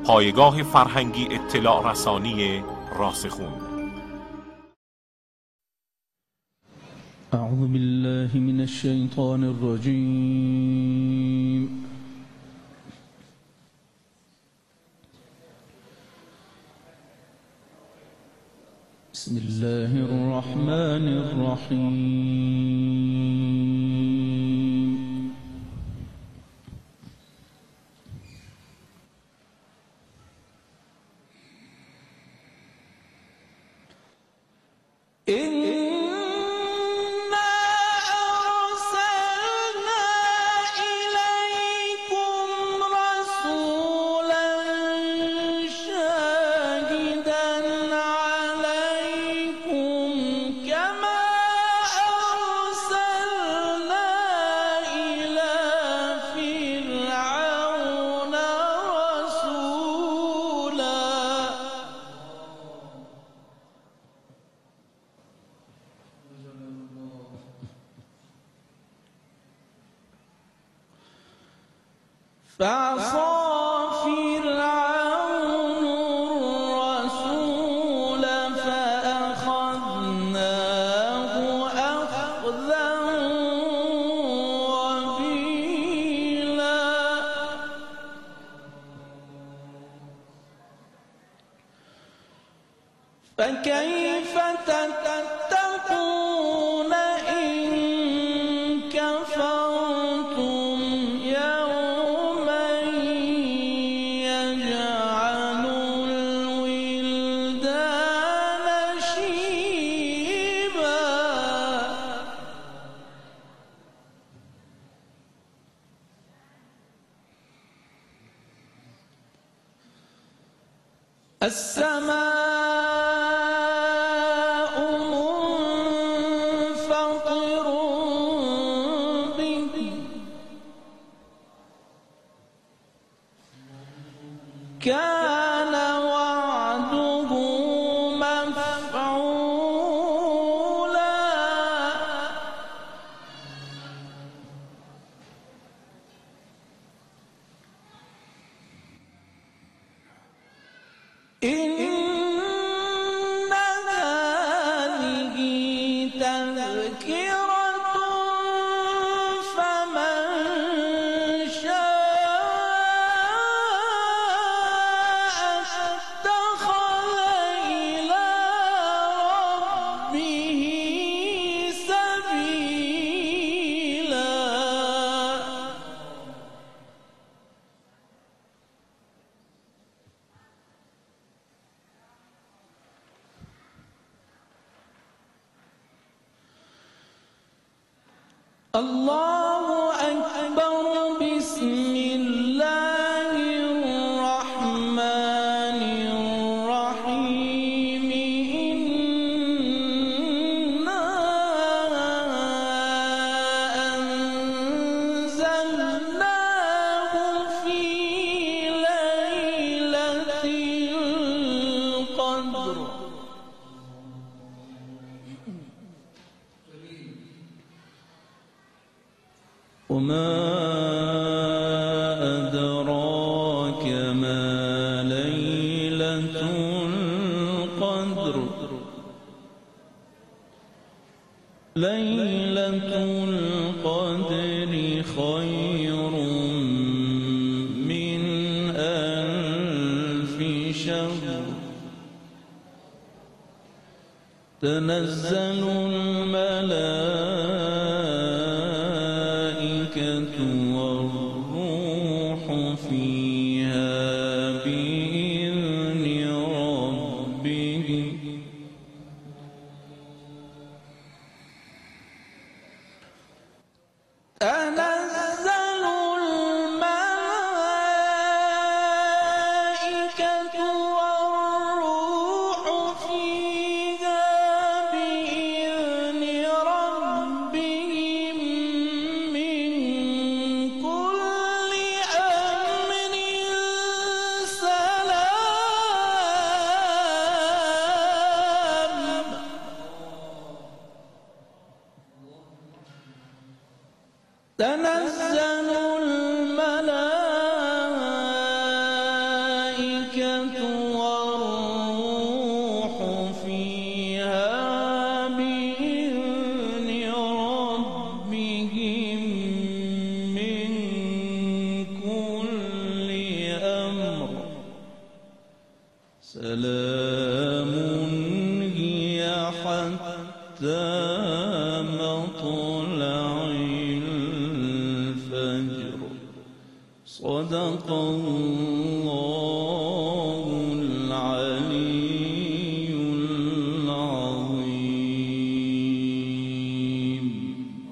پایگاه فرهنگی اطلاع رسانی راسخون. اعوذ بالله من الشیطان الرجیم. بسم الله الرحمن الرحیم. فعصى فرعون الرسول فأخذناه أخذا وبيلا. فكيف تتقون إن كفرتم يوما يجعل الولدان شيبا. السماء منفطر به كان وعده مفعولا. إن هذه تذكرة فمن شاء اتخذ إلى ربه سبيلا. الله أكبر. بسم الله الرحمن الرحيم. إنا أنزلناه في ليلة القدر. وما أدراك ما ليلة القدر. ليلة القدر خير من ألف شهر. تنزل الملائكة والروح فيها بإذن ربهم تنزل الملائكة والروح فيها بإذن ربهم من كل أمر الملائكة والروح فيها بإذن ربهم من كل أمر سلام هي حتى مطلع الفجر صدق الله